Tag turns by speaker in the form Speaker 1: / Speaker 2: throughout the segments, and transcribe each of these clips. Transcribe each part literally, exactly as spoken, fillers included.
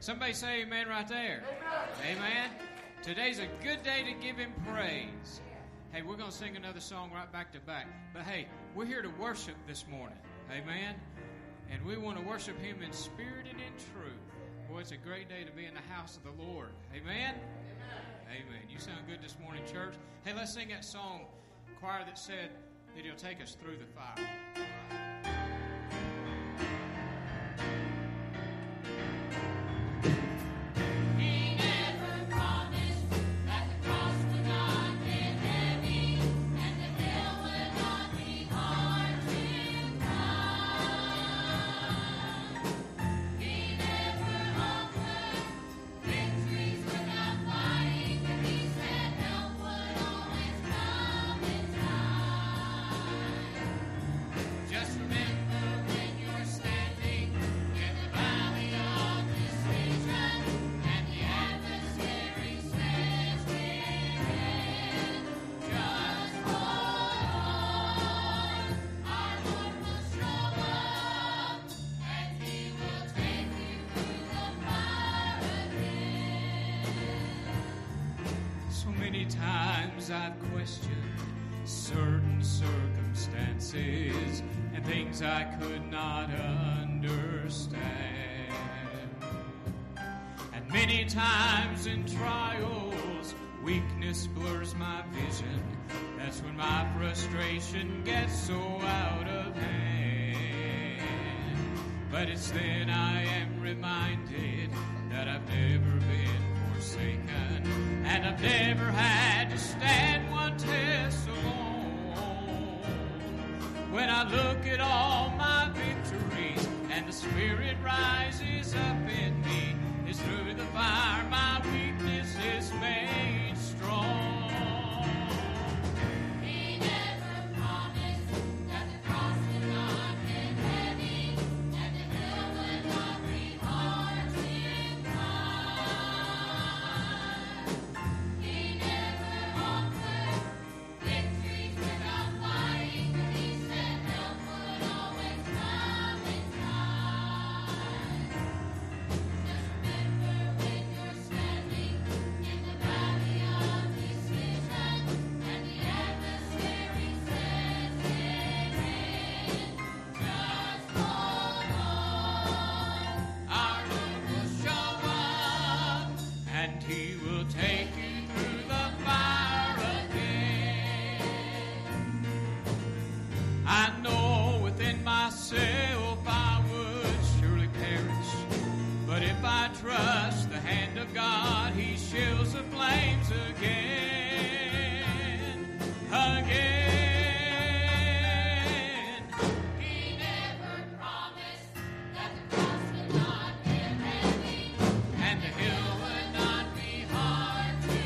Speaker 1: Somebody say amen right there. Amen. Amen. Today's a good day to give him praise. Hey, we're going to sing another song right back to back. But hey, we're here to worship this morning. Amen. And we want to worship him in spirit and in truth. Boy, it's a great day to be in the house of the Lord. Amen. Amen. Amen. You sound good this morning, church. Hey, let's sing that song, choir that said that he'll take us through the fire. Times I've questioned certain circumstances and things I could not understand. And many times in trials, weakness blurs my vision. That's when my frustration gets so out of hand. But it's then I am reminded that I've never been forsaken, and I've never had to stand one test alone. When I look at all my victories and the Spirit rises up in me, it's through the fire my weakness is made strong.
Speaker 2: He never promised that the cross would not get heavy and the hill would not be hard to climb. He never offered victories without fighting, but he said help would always come in time. Just remember when you're standing in the valley of decision and the adversary says give in, just hold on.
Speaker 1: Our Lord will show up, and he will take you through the fire again. I know within myself I would surely perish, but if I trust the hand of God, he shields the flames again, again.
Speaker 2: He never promised that the cross would not get heavy
Speaker 1: And the hill would not be hard to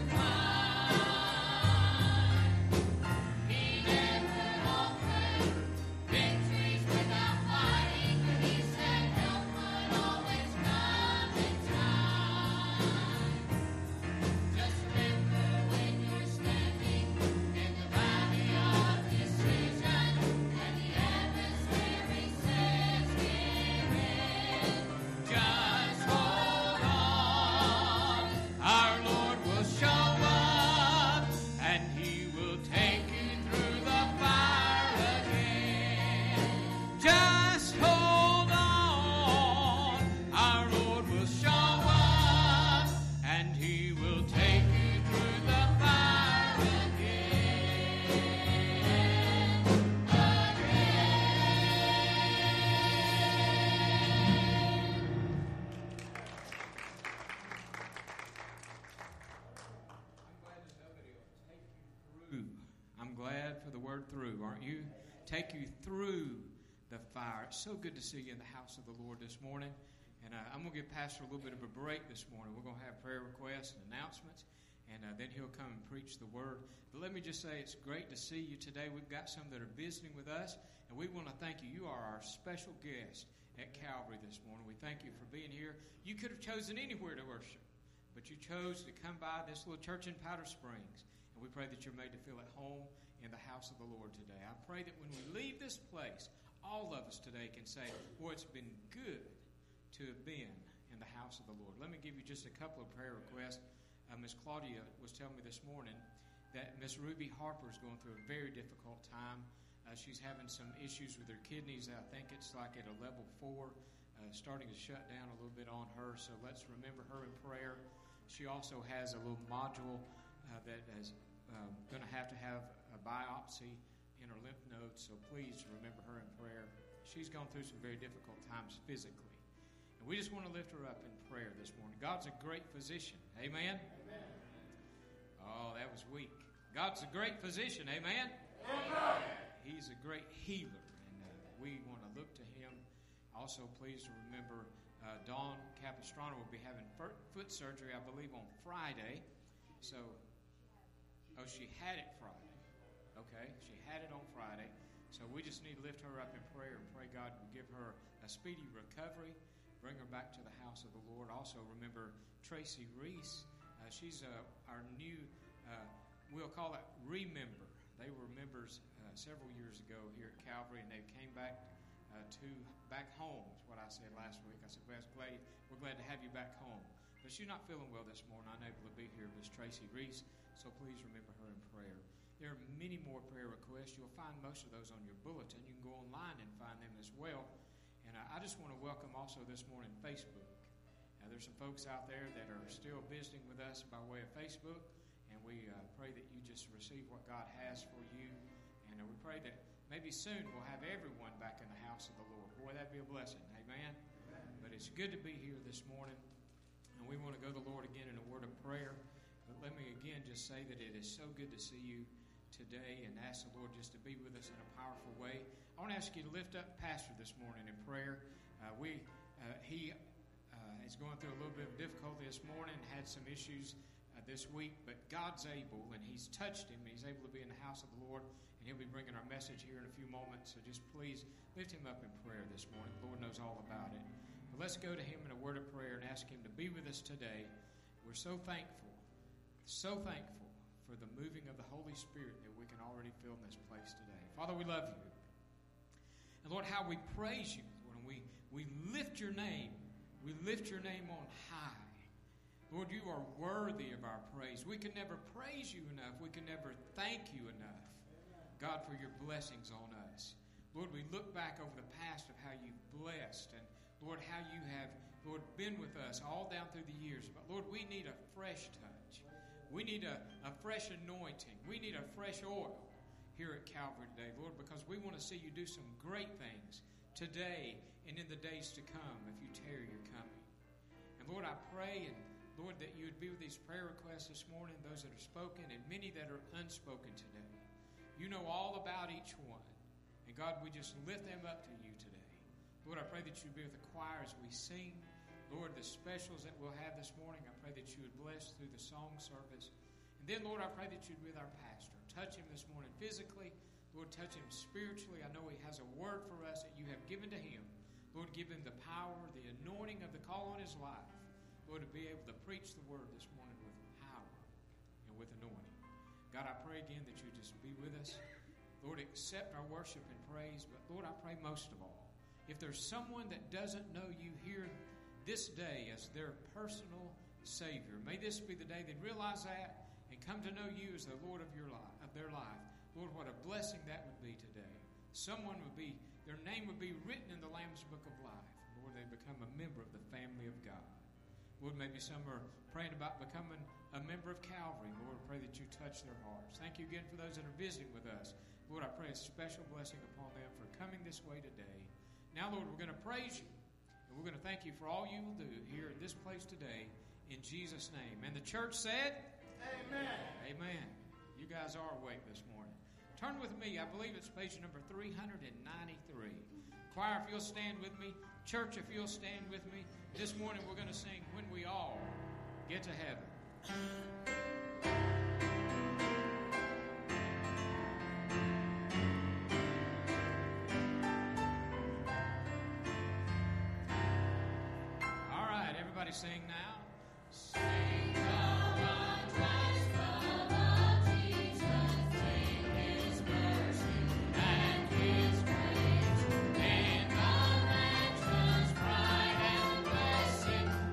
Speaker 1: climb.
Speaker 2: He never offered victories without fighting, but he said help would always come in time. Just remember when you're standing in the valley of decision and the adversary says give in.
Speaker 1: Just hold on. Our Lord will show up, and he will take you through the fire again. Just hold on. Our Lord will show up, and he will take you through the fire again. I'm glad for the word through, aren't you? Take you through the fire. It's so good to see you in the house of the Lord this morning. And uh, I'm going to give Pastor a little bit of a break this morning. We're going to have prayer requests and announcements, and uh, then he'll come and preach the word. But let me just say it's great to see you today. We've got some that are visiting with us, and we want to thank you. You are our special guest at Calvary this morning. We thank you for being here. You could have chosen anywhere to worship, but you chose to come by this little church in Powder Springs. And we pray that you're made to feel at home in the house of the Lord today. I pray that when we leave this place, all of us today can say, boy, it's been good to have been in the house of the Lord. Let me give you just a couple of prayer requests. Uh, Miss Claudia was telling me this morning that Miss Ruby Harper is going through a very difficult time. Uh, she's having some issues with her kidneys. I think it's like at a level four, uh, starting to shut down a little bit on her. So let's remember her in prayer. She also has a little module uh, that is uh, going to have to have a biopsy in her lymph nodes. So please remember her in prayer. She's gone through some very difficult times physically. And we just want to lift her up in prayer this morning. God's a great physician. Amen? Amen. Oh, that was weak. God's a great physician. Amen? Amen. He's a great healer, and uh, we want to look to him. Also, please remember uh, Dawn Capistrano will be having foot surgery, I believe, on Friday. So, oh, she had it Friday. Okay, she had it on Friday. So we just need to lift her up in prayer and pray God will give her a speedy recovery, bring her back to the house of the Lord. Also, remember Tracy Reese. Uh, she's uh, our new... Uh, We'll call it Remember. They were members uh, several years ago here at Calvary, and they came back uh, to back home. Is what I said last week. I said, "Well, glad, we're glad to have you back home." But she's not feeling well this morning, unable to be here. Miss Tracy Reese, so please remember her in prayer. There are many more prayer requests. You'll find most of those on your bulletin. You can go online and find them as well. And uh, I just want to welcome also this morning Facebook. Now, there's some folks out there that are still visiting with us by way of Facebook. And we uh, pray that you just receive what God has for you. And uh, we pray that maybe soon we'll have everyone back in the house of the Lord. Boy, that'd be a blessing. Amen? Amen. But it's good to be here this morning. And we want to go to the Lord again in a word of prayer. But let me again just say that it is so good to see you today and ask the Lord just to be with us in a powerful way. I want to ask you to lift up Pastor this morning in prayer. Uh, we uh, He uh, is going through a little bit of difficulty this morning, had some issues this week, but God's able, and he's touched him. He's able to be in the house of the Lord, and he'll be bringing our message here in a few moments. So just please lift him up in prayer this morning. The Lord knows all about it. But let's go to him in a word of prayer and ask him to be with us today. We're so thankful, so thankful for the moving of the Holy Spirit that we can already feel in this place today. Father, we love you. And Lord, how we praise you, Lord, and we, we lift your name. We lift your name on high. Lord, you are worthy of our praise. We can never praise you enough. We can never thank you enough, God, for your blessings on us. Lord, we look back over the past of how you've blessed, and Lord, how you have, Lord, been with us all down through the years. But Lord, we need a fresh touch. We need a, a fresh anointing. We need a fresh oil here at Calvary today, Lord, because we want to see you do some great things today and in the days to come if you tarry your coming. And Lord, I pray and Lord, that you would be with these prayer requests this morning, those that are spoken and many that are unspoken today. You know all about each one. And God, we just lift them up to you today. Lord, I pray that you'd be with the choir as we sing. Lord, the specials that we'll have this morning, I pray that you would bless through the song service. And then, Lord, I pray that you'd be with our pastor. Touch him this morning physically. Lord, touch him spiritually. I know he has a word for us that you have given to him. Lord, give him the power, the anointing of the call on his life. Lord, to be able to preach the word this morning with power and with anointing. God, I pray again that you just be with us. Lord, accept our worship and praise. But Lord, I pray most of all, if there's someone that doesn't know you here this day as their personal Savior, may this be the day they realize that and come to know you as the Lord of your life, of their life. Lord, what a blessing that would be today. Someone would be, their name would be written in the Lamb's Book of Life. Lord, they become a member of the family of God. Lord, maybe some are praying about becoming a member of Calvary. Lord, I pray that you touch their hearts. Thank you again for those that are visiting with us. Lord, I pray a special blessing upon them for coming this way today. Now, Lord, we're going to praise you. And we're going to thank you for all you will do here in this place today. In Jesus' name. And the church said? Amen. Amen. You guys are awake this morning. Turn with me. I believe it's page number three ninety-three. Choir, if you'll stand with me. Church, if you'll stand with me. This morning we're going to sing When We All Get to Heaven. All right, everybody sing now. Sing the wondrous love of Jesus, sing his mercy and his grace, in the mansions bright and blessed.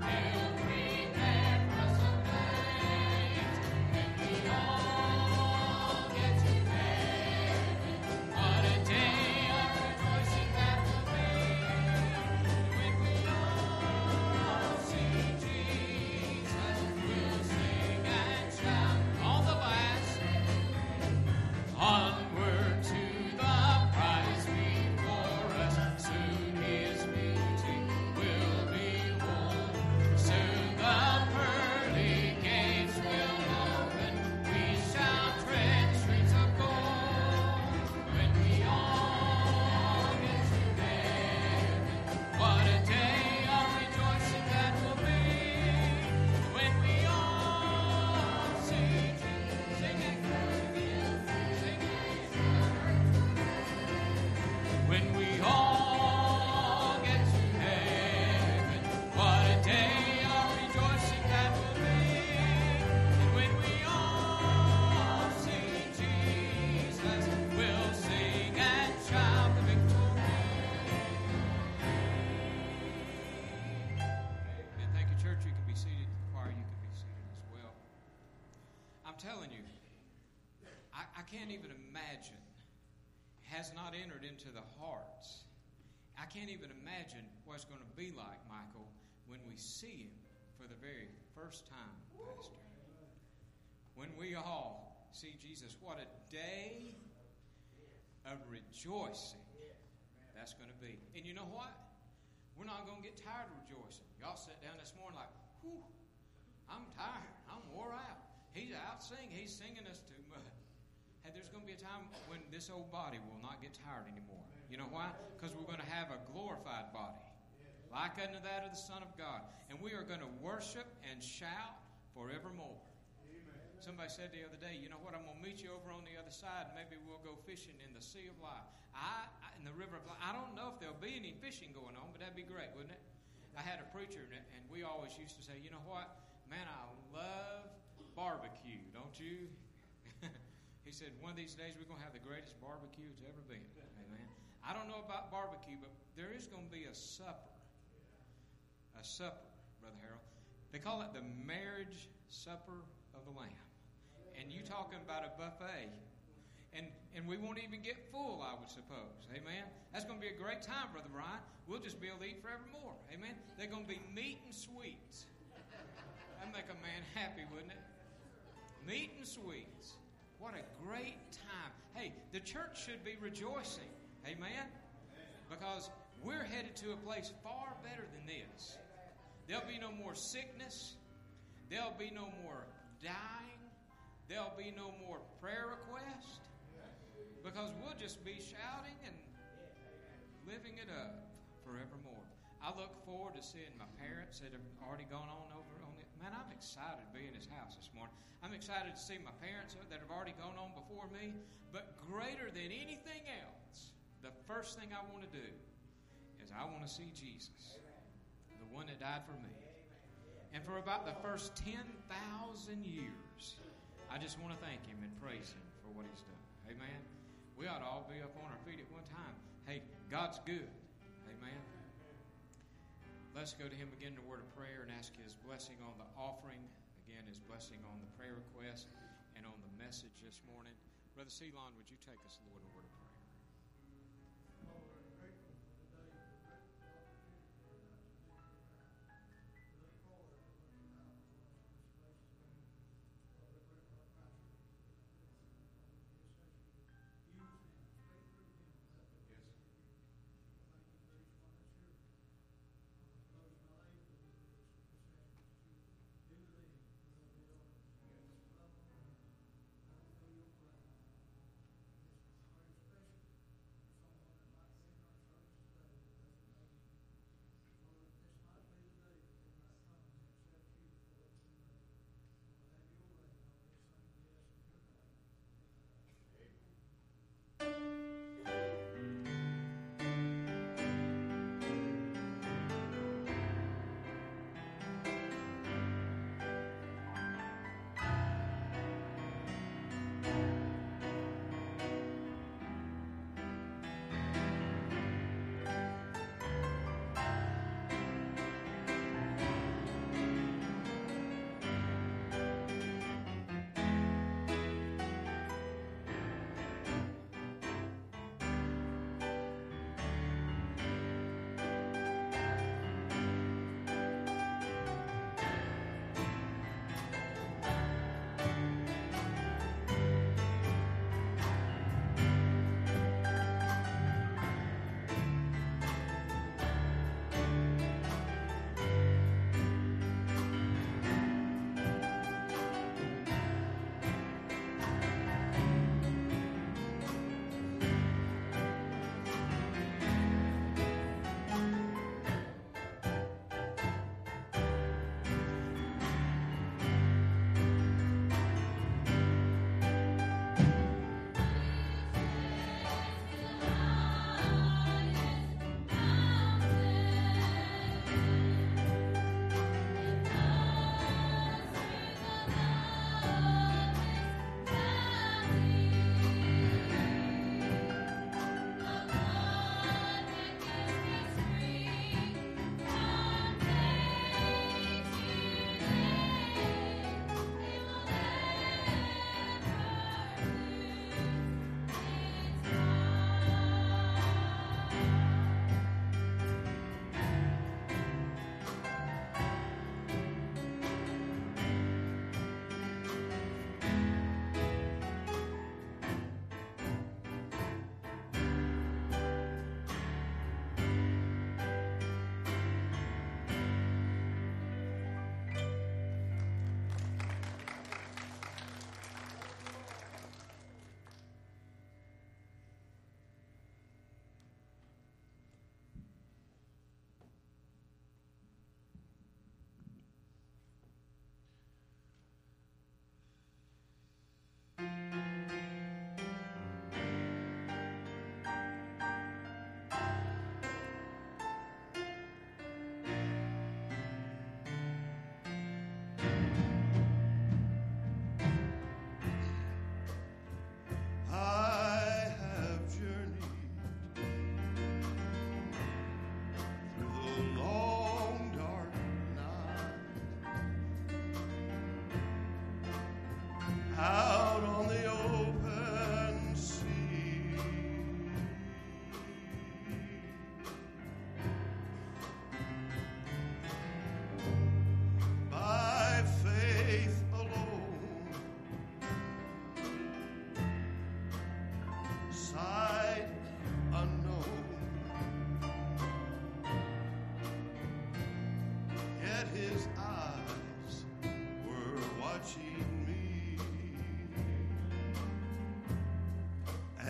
Speaker 1: telling you, I, I can't even imagine, has not entered into the hearts. I can't even imagine what it's going to be like, Michael, when we see him for the very first time, Pastor. When we all see Jesus, what a day of rejoicing that's going to be. And you know what? We're not going to get tired of rejoicing. Y'all sat down this morning like, whew, I'm tired. I'm wore out. He's out singing. He's singing us too much. Hey, there's going to be a time when this old body will not get tired anymore. You know why? Because we're going to have a glorified body, like unto that of the Son of God. And we are going to worship and shout forevermore. Amen. Somebody said the other day, you know what, I'm going to meet you over on the other side. Maybe we'll go fishing in the sea of life. I, I in the river of life. I don't know if there'll be any fishing going on, but that'd be great, wouldn't it? I had a preacher, and we always used to say, you know what, man, I love barbecue, don't you? He said, one of these days we're going to have the greatest barbecue it's ever been. Amen. I don't know about barbecue, but there is going to be a supper. A supper, Brother Harold. They call it the marriage supper of the Lamb. And you talking about a buffet. And and we won't even get full, I would suppose. Amen. That's going to be a great time, Brother Ryan. We'll just be able to eat forevermore. Amen. They're going to be meat and sweets. That'd make a man happy, wouldn't it? Meat and sweets. What a great time. Hey, the church should be rejoicing. Amen? Because we're headed to a place far better than this. There'll be no more sickness. There'll be no more dying. There'll be no more prayer requests. Because we'll just be shouting and living it up forevermore. I look forward to seeing my parents that have already gone on over on it. Man, I'm excited to be in his house this morning. I'm excited to see my parents that have already gone on before me. But greater than anything else, the first thing I want to do is I want to see Jesus, the one that died for me. And for about the first ten thousand years, I just want to thank him and praise him for what he's done. Amen. We ought to all be up on our feet at one time. Hey, God's good. Amen. Let's go to him again in a word of prayer and ask his blessing on the offering, again, his blessing on the prayer request and on the message this morning. Brother Ceylon, would you take us, Lord, in a word of prayer?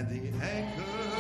Speaker 3: and the anchor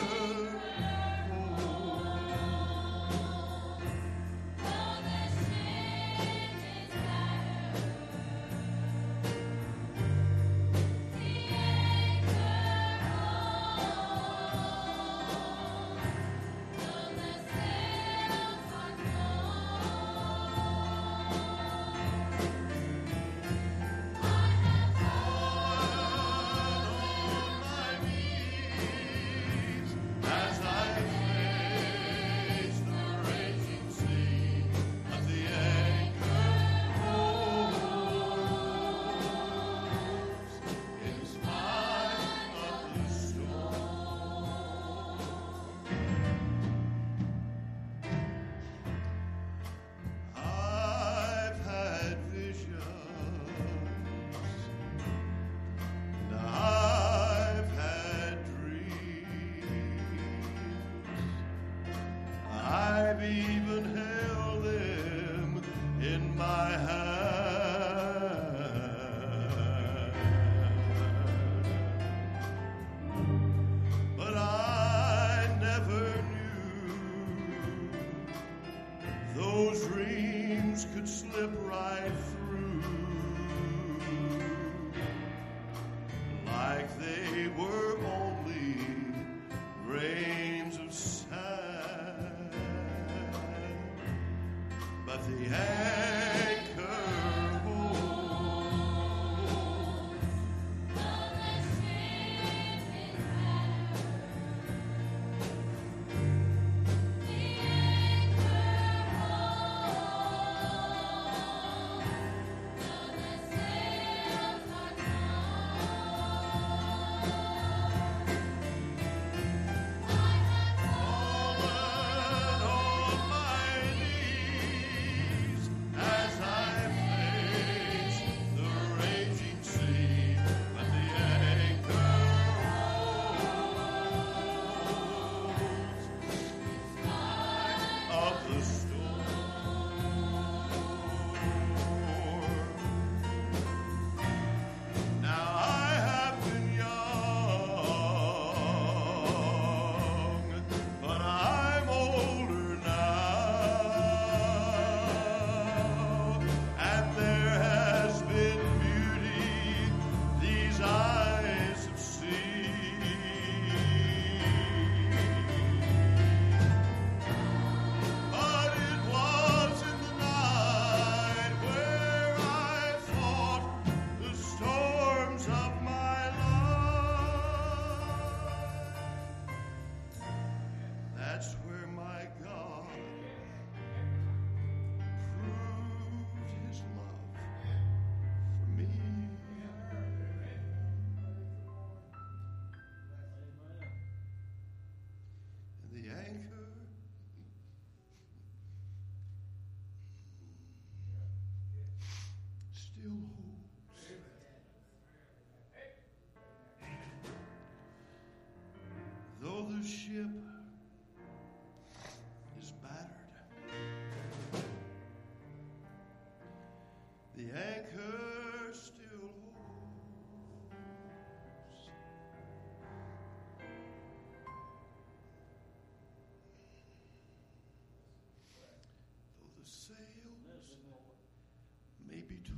Speaker 3: the ship is battered, the anchor still holds. Though the sails may be torn,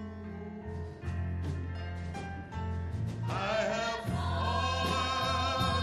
Speaker 3: I have fallen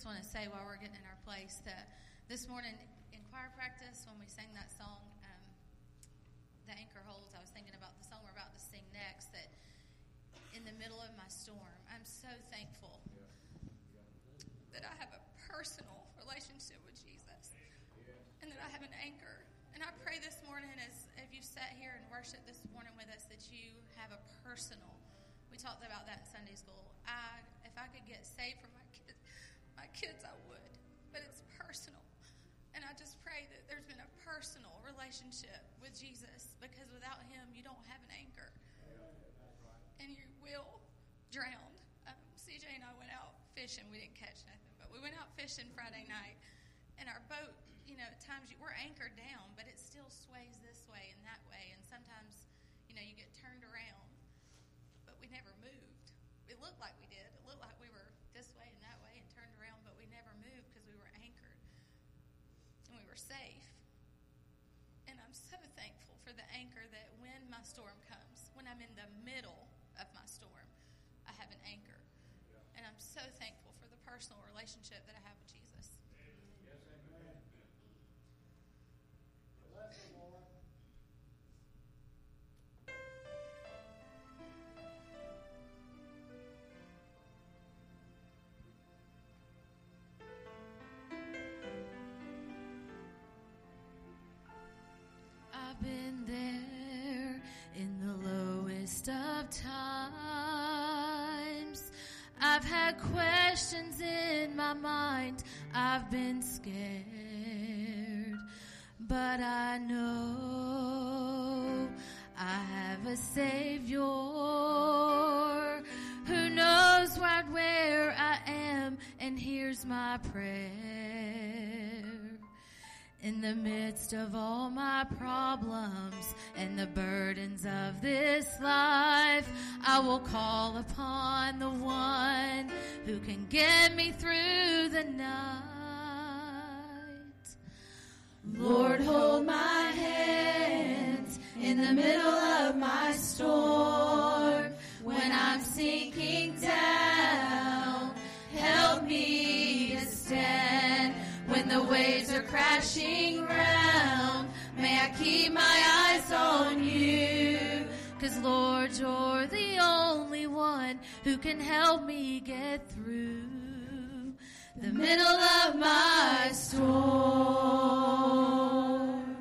Speaker 4: just want to say while we're getting in our place that this morning in choir practice, when we sang that song, um, The Anchor Holds, I was thinking about the song we're about to sing next, that in the middle of my storm, I'm so thankful that I have a personal relationship with Jesus and that I have an anchor. And I pray this morning as if you sat here and worshiped this morning with us that you have a personal. We talked about that in Sunday school. I, if I could get saved from my kids, my kids, I would. But it's personal. And I just pray that there's been a personal relationship with Jesus, because without him, you don't have an anchor. And you will drown. Um, C J and I went out fishing. We didn't catch nothing, but we went out fishing Friday night. And our boat, you know, at times you, we're anchored down, but it still sways this way and that way. And sometimes, you know, you get turned around, but we never moved. It looked like we did. It looked like we were this way and that way and turned around, but we never moved because we were anchored and we were safe. And I'm so thankful for the anchor that when my storm comes, when I'm in the middle of my storm, I have an anchor. And I'm so thankful for the personal relationship that I have with Jesus. I've been there in the lowest of times. I've had questions in my mind. I've been scared. But I know I have a Savior who knows right where I am and hears my prayer. In the midst of all my problems and the burdens of this life, I will call upon the one who can get me through the night. Lord, hold my hand in the middle of my storm. When I'm sinking down, help me to stand. When the waves are crashing round, may I keep my eyes on you. 'Cause Lord, you're the only one who can help me get through the middle of my storm.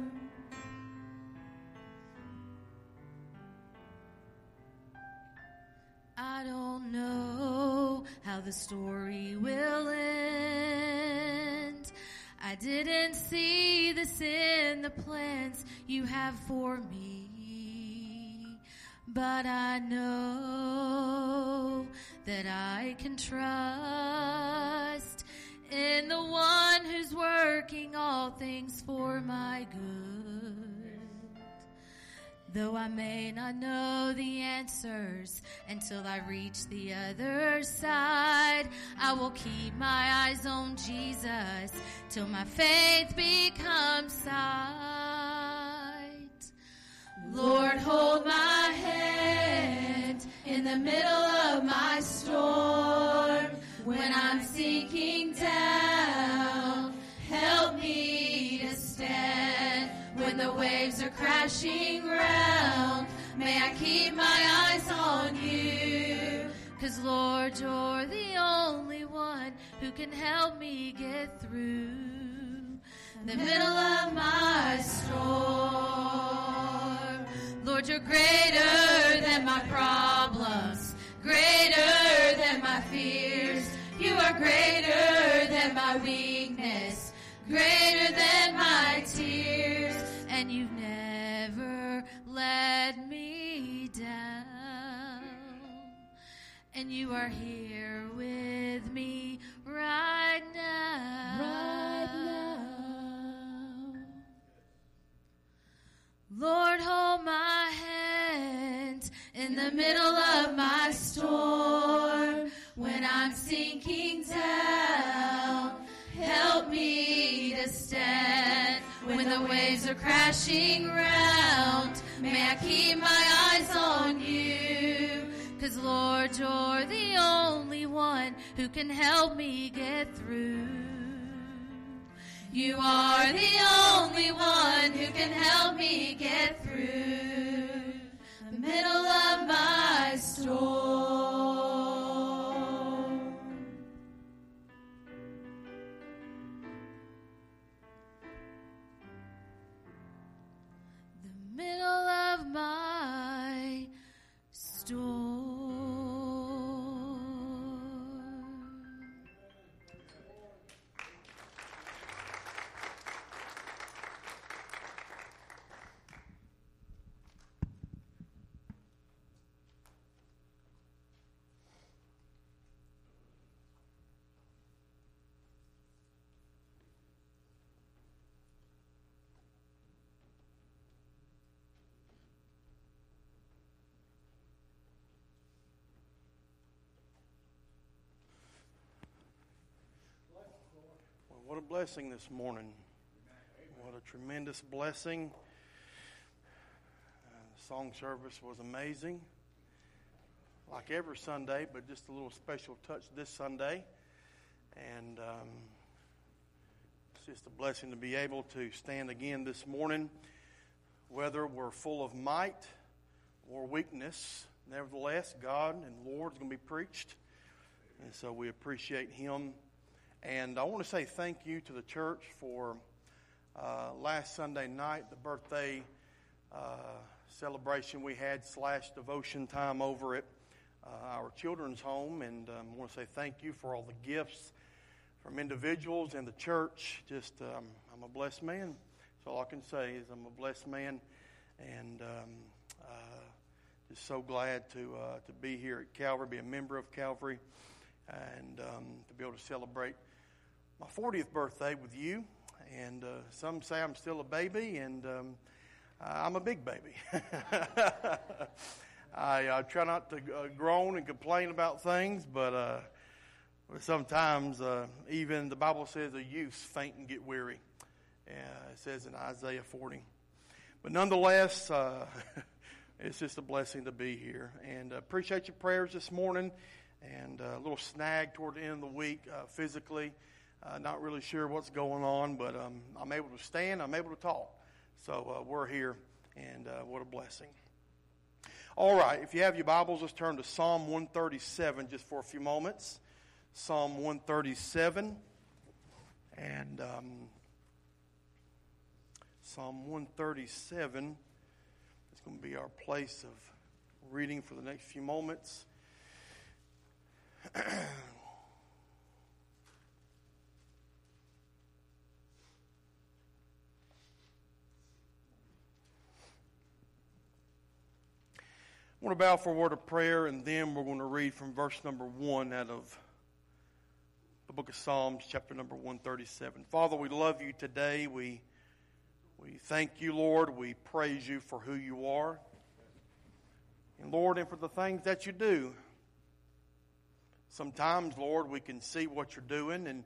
Speaker 4: I don't know how the story will end. I didn't see this in the plans you have for me, but I know that I can trust in the one who's working all things for my good. Though I may not know the answers until I reach the other side, I will keep my eyes on Jesus till my faith becomes sight. Lord, hold my hand in the middle of my storm. When I'm sinking down, help me to stand. When the waves are crashing round, may I keep my eyes on you. 'Cause Lord, you're the only one who can help me get through the middle of my storm. Lord, you're greater than my problems, greater than my fears. You are greater than my weakness, greater than my tears. And you've never let me down. And you are here with me right now. Right now. Lord, hold my hand in the middle of my storm. When I'm sinking down, help me to stand. When the waves are crashing round, may I keep my eyes on you. 'Cause Lord, you're the only one who can help me get through. You are the only one who can help me get through the middle of my storm. The middle of my storm.
Speaker 3: What a blessing this morning. What a tremendous blessing. Uh, the song service was amazing. Like every Sunday, but just a little special touch this Sunday. And um, it's just a blessing to be able to stand again this morning. Whether we're full of might or weakness, nevertheless, God and Lord is going to be preached. And so we appreciate Him. And I want to say thank you to the church for uh, last Sunday night, the birthday uh, celebration we had slash devotion time over at uh, our children's home. And um, I want to say thank you for all the gifts from individuals and the church. Just, um, I'm a blessed man. That's all I can say is I'm a blessed man. And um, uh, just so glad to uh, to be here at Calvary, be a member of Calvary, and um, to be able to celebrate my fortieth birthday with you. And uh, some say I'm still a baby, and um, I'm a big baby. I uh, try not to uh, groan and complain about things, but uh, sometimes uh, even the Bible says a youth faint and get weary. Uh, it says in Isaiah forty. But nonetheless, uh, it's just a blessing to be here. And uh, appreciate your prayers this morning. And uh, a little snag toward the end of the week uh, physically. Uh, not really sure what's going on, but um, I'm able to stand. I'm able to talk. So uh, we're here, and uh, what a blessing. All right, if you have your Bibles, let's turn to Psalm one thirty-seven just for a few moments. Psalm one thirty-seven. And um, Psalm one thirty-seven is going to be our place of reading for the next few moments. I want to bow for a word of prayer, and then we're going to read from verse number one out of the book of Psalms, chapter number one thirty-seven. Father, we love you today. We, we thank you, Lord. We praise you for who you are. And, Lord, and for the things that you do. Sometimes, Lord, we can see what you're doing, and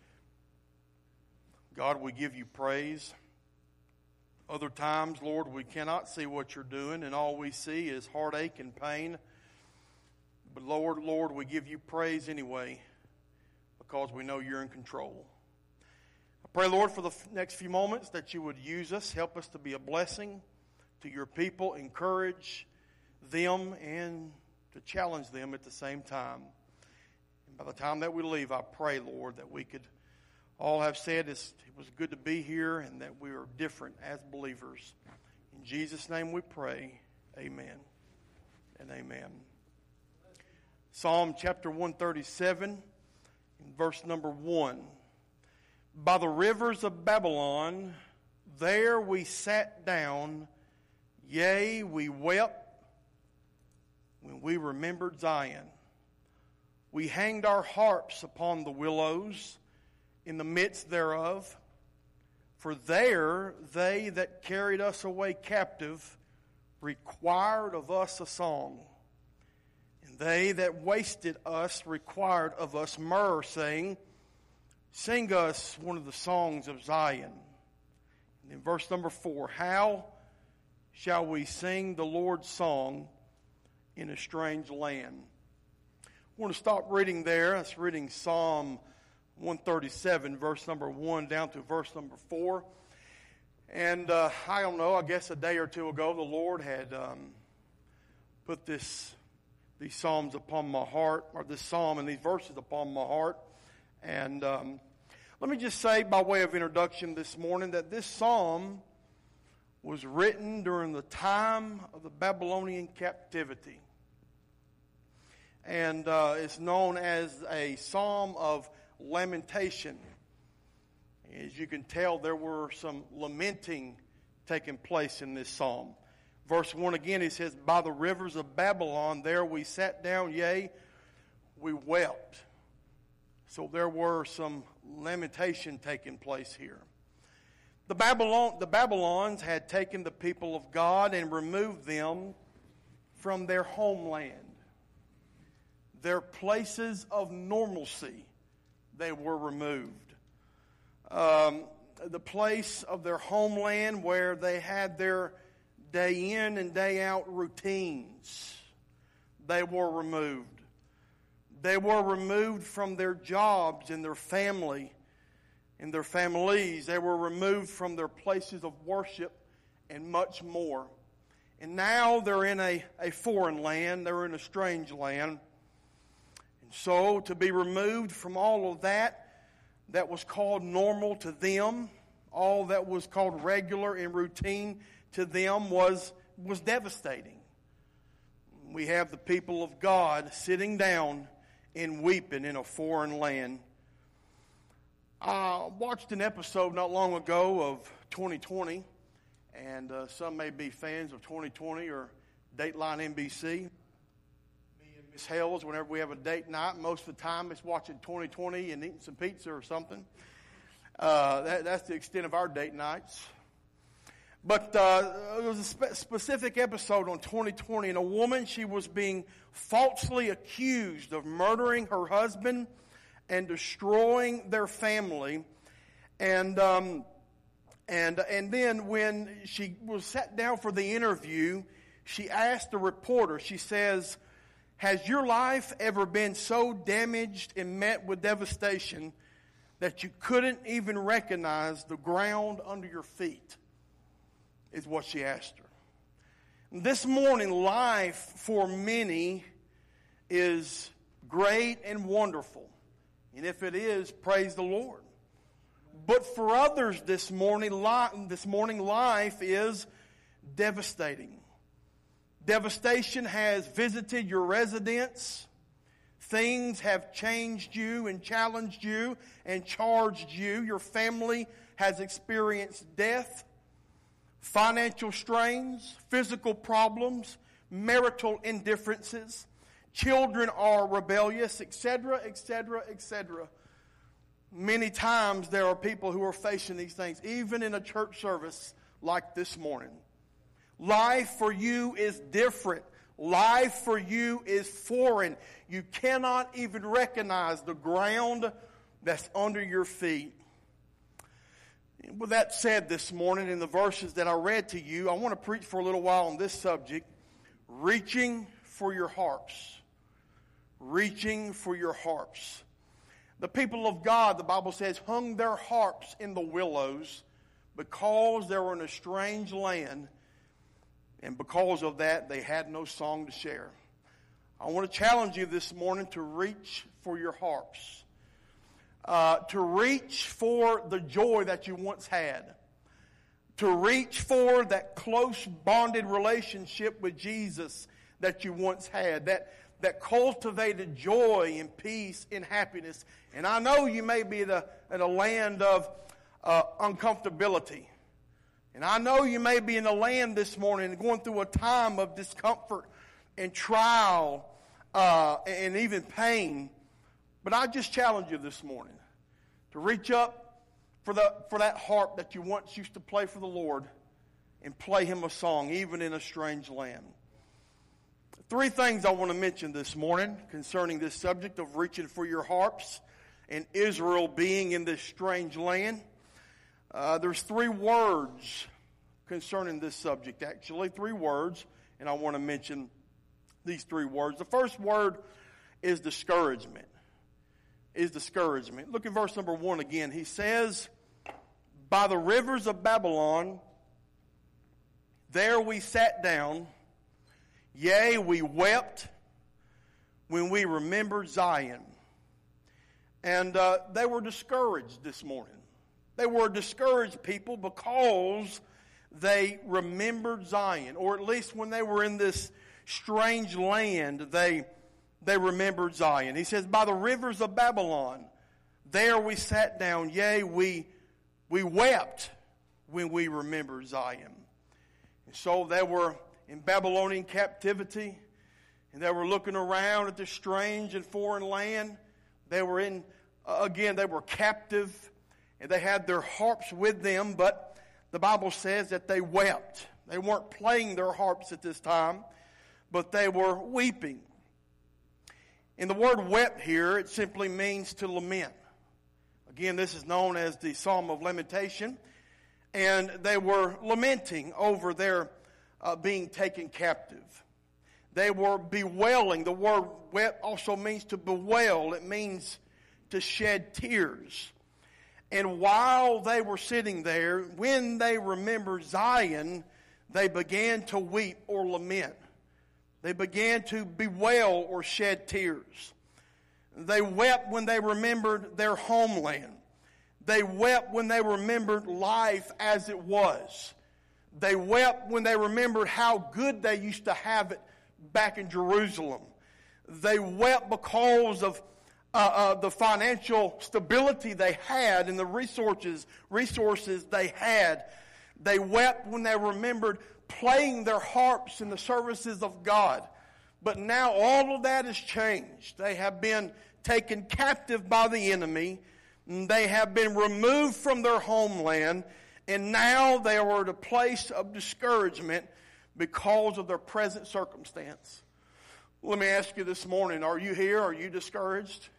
Speaker 3: God, we give you praise. Other times, Lord, we cannot see what you're doing, and all we see is heartache and pain. But Lord, Lord, we give you praise anyway because we know you're in control. I pray, Lord, for the next few moments that you would use us, help us to be a blessing to your people, encourage them, and to challenge them at the same time. And by the time that we leave, I pray, Lord, that we could all have said it's, it was good to be here and that we are different as believers. In Jesus' name we pray. Amen and amen. Psalm chapter one thirty-seven, in verse number one. By the rivers of Babylon, there we sat down, yea, we wept when we remembered Zion. We hanged our harps upon the willows, in the midst thereof, for there they that carried us away captive required of us a song. And they that wasted us required of us myrrh, saying, sing us one of the songs of Zion. And in verse number four, how shall we sing the Lord's song in a strange land? I want to stop reading there. That's reading Psalm one thirty-seven, verse number one down to verse number four. And uh, I don't know, I guess a day or two ago, the Lord had um, put this these psalms upon my heart, or this psalm and these verses upon my heart. And um, let me just say, by way of introduction this morning, that this psalm was written during the time of the Babylonian captivity. And uh, it's known as a psalm of lamentation. As you can tell, there were some lamenting taking place in this psalm. Verse one again, it says, "By the rivers of Babylon, there we sat down, yea, we wept." So there were some lamentation taking place here. The Babylon, the Babylons had taken the people of God and removed them from their homeland. Their places of normalcy, they were removed. Um, the place of their homeland where they had their day in and day out routines, they were removed. They were removed from their jobs and their family and their families. They were removed from their places of worship and much more. And now they're in a, a foreign land. They're in a strange land. And so to be removed from all of that that was called normal to them, all that was called regular and routine to them was, was devastating. We have the people of God sitting down and weeping in a foreign land. I watched an episode not long ago of twenty twenty, and uh, some may be fans of twenty twenty or Dateline N B C. Me and Miss Hells, whenever we have a date night, most of the time it's watching twenty twenty and eating some pizza or something. Uh, that, that's the extent of our date nights. But uh, there was a spe- specific episode on twenty twenty, and a woman, she was being falsely accused of murdering her husband and destroying their family. And um, and and then when she was sat down for the interview, she asked the reporter, she says, "Has your life ever been so damaged and met with devastation that you couldn't even recognize the ground under your feet?" Is what she asked her. This morning, life for many is great and wonderful. And if it is, praise the Lord. But for others this morning, li- this morning life is devastating. Devastation has visited your residence. Things have changed you and challenged you and charged you. Your family has experienced death, financial strains, physical problems, marital indifferences. Children are rebellious, et cetera, et cetera, et cetera. Many times there are people who are facing these things, even in a church service like this morning. Life for you is different. Life for you is foreign. You cannot even recognize the ground that's under your feet. With that said, this morning in the verses that I read to you, I want to preach for a little while on this subject, reaching for your harps. Reaching for your harps. The people of God, the Bible says, hung their harps in the willows because they were in a strange land, and because of that, they had no song to share. I want to challenge you this morning to reach for your harps. Uh, to reach for the joy that you once had. To reach for that close bonded relationship with Jesus that you once had. That, that cultivated joy and peace and happiness. And I know you may be in a, in a land of uh, uncomfortability. And I know you may be in a land this morning going through a time of discomfort and trial uh, and even pain. But I just challenge you this morning to reach up for the for that harp that you once used to play for the Lord and play Him a song, even in a strange land. Three things I want to mention this morning concerning this subject of reaching for your harps and Israel being in this strange land. Uh, there's three words concerning this subject, actually. Three words, and I want to mention these three words. The first word is discouragement. Is discouragement. Look at verse number one again. He says, by the rivers of Babylon, there we sat down, yea, we wept when we remembered Zion. And uh, they were discouraged this morning. They were discouraged people because they remembered Zion, or at least when they were in this strange land, they they remembered Zion. He says, by the rivers of Babylon, there we sat down, yea, we we wept when we remembered Zion. And so they were in Babylonian captivity, and they were looking around at this strange and foreign land. They were in, uh, again, they were captive, and they had their harps with them, but the Bible says that they wept. They weren't playing their harps at this time, but they were weeping. And the word wept here, it simply means to lament. Again, this is known as the Psalm of Lamentation. And they were lamenting over their uh, being taken captive. They were bewailing. The word wept also means to bewail. It means to shed tears. And while they were sitting there, when they remembered Zion, they began to weep or lament. They began to bewail or shed tears. They wept when they remembered their homeland. They wept when they remembered life as it was. They wept when they remembered how good they used to have it back in Jerusalem. They wept because of uh, uh, the financial stability they had and the resources, resources they had. They wept when they remembered playing their harps in the services of God. But now all of that has changed. They have been taken captive by the enemy. They have been removed from their homeland. And now they are at a place of discouragement because of their present circumstance. Let me ask you this morning, are you here? Are you discouraged?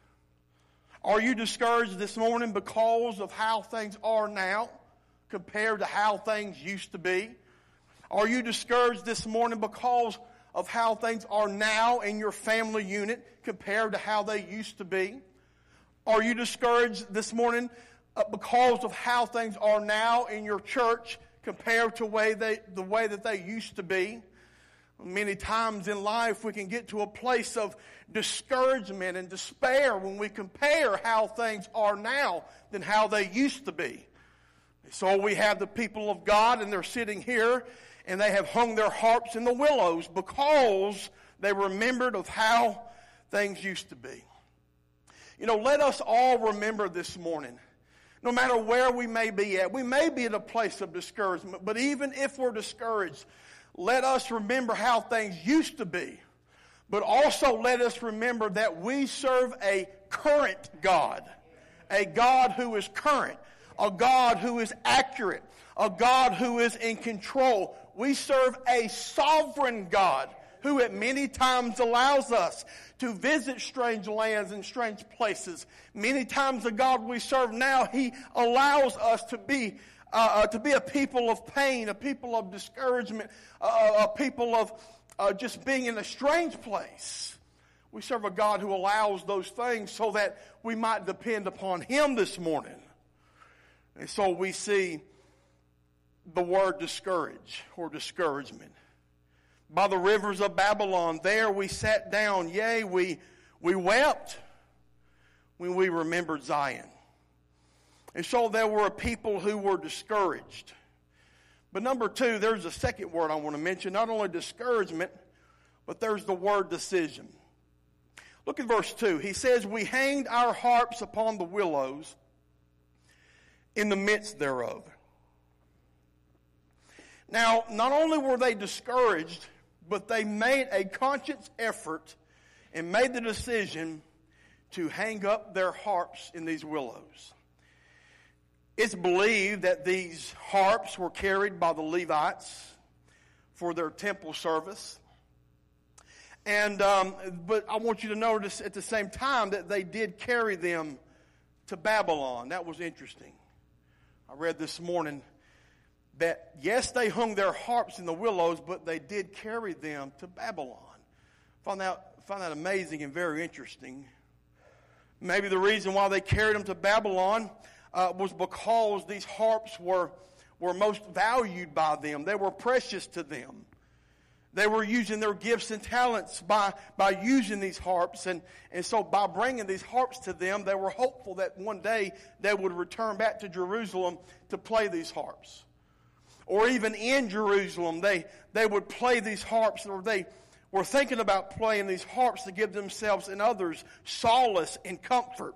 Speaker 3: Are you discouraged this morning because of how things are now compared to how things used to be? Are you discouraged this morning because of how things are now in your family unit compared to how they used to be? Are you discouraged this morning because of how things are now in your church compared to way they, the way that they used to be? Many times in life we can get to a place of discouragement and despair when we compare how things are now than how they used to be. So we have the people of God, and they're sitting here, and they have hung their harps in the willows because they remembered of how things used to be. You know, let us all remember this morning, no matter where we may be at, we may be at a place of discouragement, but even if we're discouraged, let us remember how things used to be. But also let us remember that we serve a current God, a God who is current, a God who is accurate, a God who is in control. We serve a sovereign God who at many times allows us to visit strange lands and strange places. Many times the God we serve now, He allows us to be uh, uh, to be a people of pain, a people of discouragement, uh, a people of uh, just being in a strange place. We serve a God who allows those things so that we might depend upon Him this morning. And so we see the word discourage or discouragement. By the rivers of Babylon, there we sat down, yea, we, we wept when we remembered Zion. And so there were people who were discouraged. But number two, there's a second word I want to mention. Not only discouragement, but there's the word decision. Look at verse two. He says, we hanged our harps upon the willows in the midst thereof. Now, not only were they discouraged, but they made a conscious effort and made the decision to hang up their harps in these willows. It's believed that these harps were carried by the Levites for their temple service. And um, but I want you to notice at the same time that they did carry them to Babylon. That was interesting. I read this morning that, yes, they hung their harps in the willows, but they did carry them to Babylon. Found out, find that amazing and very interesting. Maybe the reason why they carried them to Babylon uh, was because these harps were, were most valued by them. They were precious to them. They were using their gifts and talents by, by using these harps. And, and so by bringing these harps to them, they were hopeful that one day they would return back to Jerusalem to play these harps. Or even in Jerusalem, they, they would play these harps, or they were thinking about playing these harps to give themselves and others solace and comfort.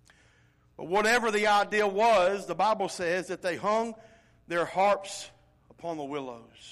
Speaker 3: But whatever the idea was, the Bible says that they hung their harps upon the willows.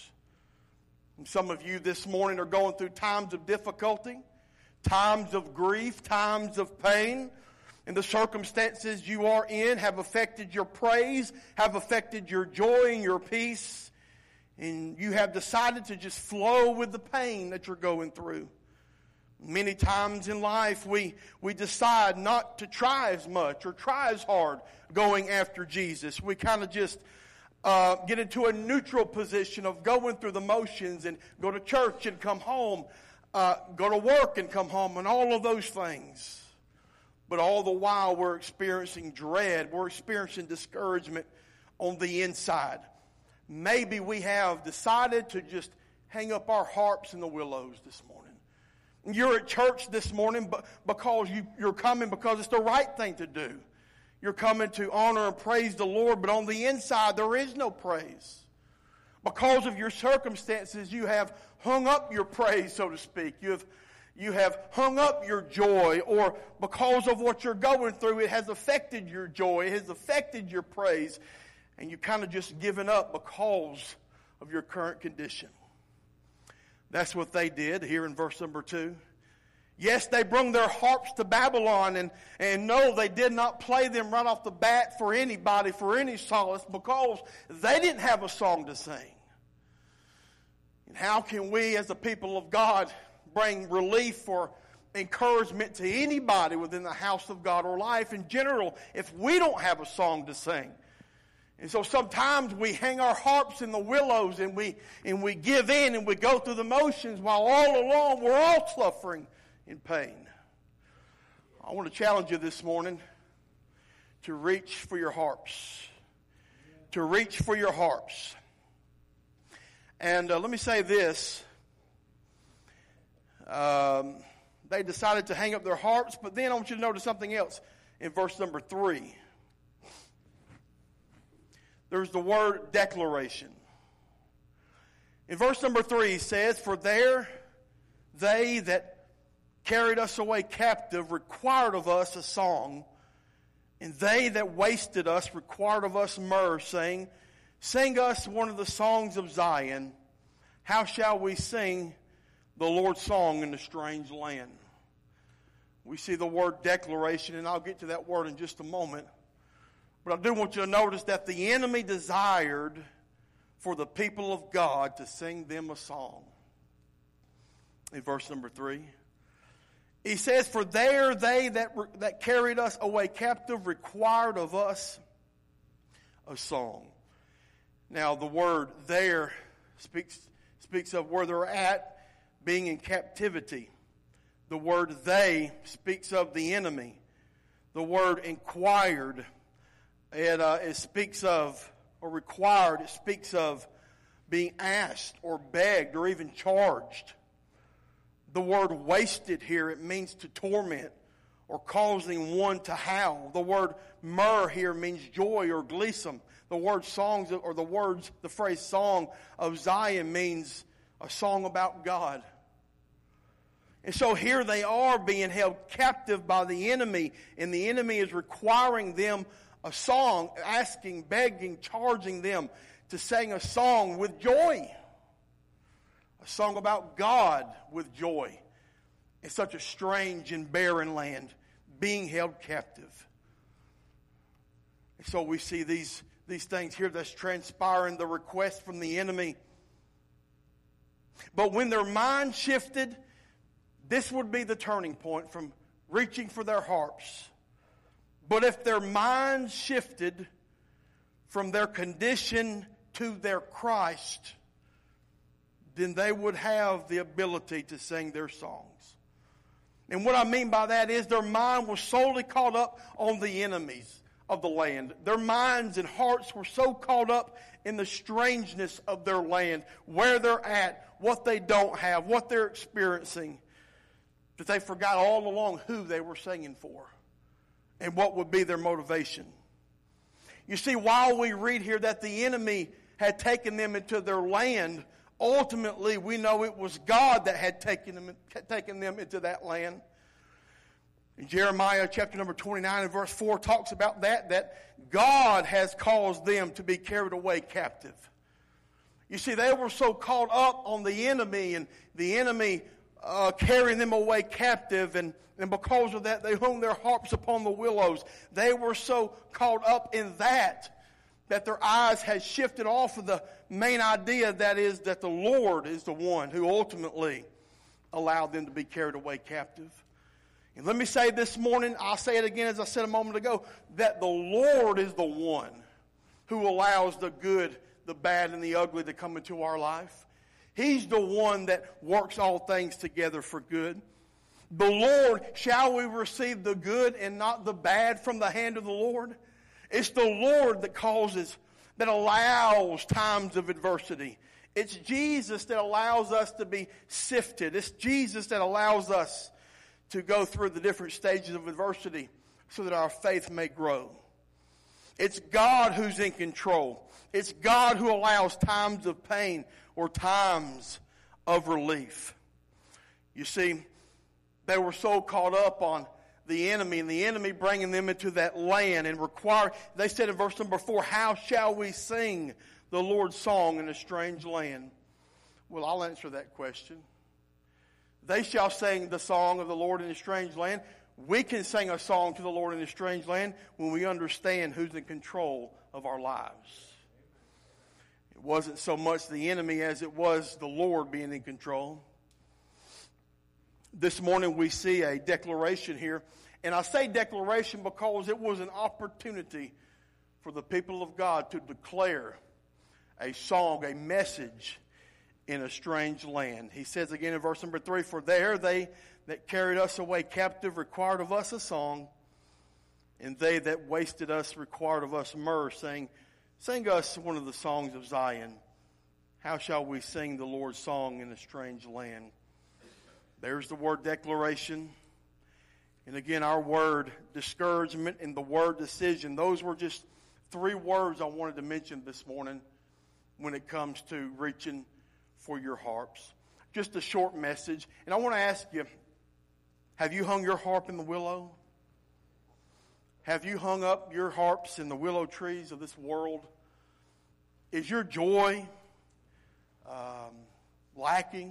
Speaker 3: And some of you this morning are going through times of difficulty, times of grief, times of pain. And the circumstances you are in have affected your praise, have affected your joy and your peace. And you have decided to just flow with the pain that you're going through. Many times in life we, we decide not to try as much or try as hard going after Jesus. We kind of just uh, get into a neutral position of going through the motions and go to church and come home, uh, go to work and come home, and all of those things. But all the while we're experiencing dread, we're experiencing discouragement on the inside. Maybe we have decided to just hang up our harps in the willows this morning. You're at church this morning because you, you're coming because it's the right thing to do. You're coming to honor and praise the Lord, but on the inside there is no praise. Because of your circumstances, you have hung up your praise, so to speak. You have, you have hung up your joy, or because of what you're going through, it has affected your joy, it has affected your praise, and you kind of just given up because of your current condition. That's what they did here in verse number two. Yes, they brought their harps to Babylon, and, and no, they did not play them right off the bat for anybody, for any solace, because they didn't have a song to sing. And how can we, as the people of God, bring relief or encouragement to anybody within the house of God or life in general if we don't have a song to sing? And so sometimes we hang our harps in the willows and we and we give in and we go through the motions while all along we're all suffering in pain. I want to challenge you this morning to reach for your harps. To reach for your harps. And uh, let me say this. Um, they decided to hang up their harps, but then I want you to notice something else in verse number three. There's the word declaration. In verse number three, it says, "For there they that carried us away captive required of us a song, and they that wasted us required of us myrrh, saying, Sing us one of the songs of Zion. How shall we sing the Lord's song in a strange land?" We see the word declaration, and I'll get to that word in just a moment. But I do want you to notice that the enemy desired for the people of God to sing them a song. In verse number three, he says, "For there they that, that carried us away captive required of us a song." Now the word there speaks, speaks of where they're at, being in captivity. The word they speaks of the enemy. The word inquired, It, uh, it speaks of, or required, it speaks of being asked or begged or even charged. The word wasted here, it means to torment or causing one to howl. The word myrrh here means joy or gleesome. The word songs, or the words, the phrase song of Zion means a song about God. And so here they are being held captive by the enemy, and the enemy is requiring them a song, asking, begging, charging them to sing a song with joy. A song about God with joy. In such a strange and barren land, being held captive. And so we see these, these things here that's transpiring, the request from the enemy. But when their mind shifted, this would be the turning point from reaching for their harps. But if their minds shifted from their condition to their Christ, then they would have the ability to sing their songs. And what I mean by that is their mind was solely caught up on the enemies of the land. Their minds and hearts were so caught up in the strangeness of their land, where they're at, what they don't have, what they're experiencing, that they forgot all along who they were singing for and what would be their motivation. You see, while we read here that the enemy had taken them into their land, ultimately we know it was God that had taken them, taken them into that land. In Jeremiah chapter number twenty-nine and verse four talks about that, that God has caused them to be carried away captive. You see, they were so caught up on the enemy and the enemy uh, carrying them away captive, and, and because of that they hung their harps upon the willows. They were so caught up in that that their eyes had shifted off of the main idea, that is that the Lord is the one who ultimately allowed them to be carried away captive. And let me say this morning, I'll say it again as I said a moment ago, that the Lord is the one who allows the good, the bad, and the ugly to come into our life. He's the one that works all things together for good. The Lord, shall we receive the good and not the bad from the hand of the Lord? It's the Lord that causes, that allows times of adversity. It's Jesus that allows us to be sifted. It's Jesus that allows us to go through the different stages of adversity so that our faith may grow. It's God who's in control. It's God who allows times of pain or times of relief. You see, they were so caught up on the enemy and the enemy bringing them into that land and require, they said in verse number four, how shall we sing the Lord's song in a strange land? Well, I'll answer that question. They shall sing the song of the Lord in a strange land. We can sing a song to the Lord in a strange land when we understand who's in control of our lives. It wasn't so much the enemy as it was the Lord being in control. This morning we see a declaration here. And I say declaration because it was an opportunity for the people of God to declare a song, a message in a strange land. He says again in verse number three, for there they that carried us away captive required of us a song, and they that wasted us required of us myrrh, saying, sing us one of the songs of Zion. How shall we sing the Lord's song in a strange land? There's the word declaration. And again, our word discouragement and the word decision. Those were just three words I wanted to mention this morning when it comes to reaching for your harps. Just a short message. And I want to ask you, have you hung your harp in the willow? Have you hung up your harps in the willow trees of this world? Is your joy um, lacking?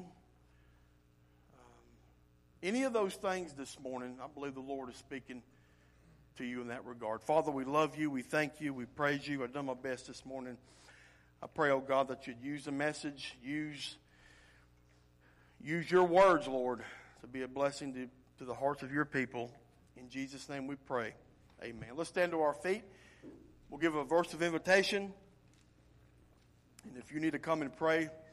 Speaker 3: Any of those things this morning, I believe the Lord is speaking to you in that regard. Father, we love you. We thank you. We praise you. I've done my best this morning. I pray, oh God, that you'd use the message, use, use your words, Lord, to be a blessing to, to the hearts of your people. In Jesus' name we pray. Amen. Let's stand to our feet. We'll give a verse of invitation. And if you need to come and pray,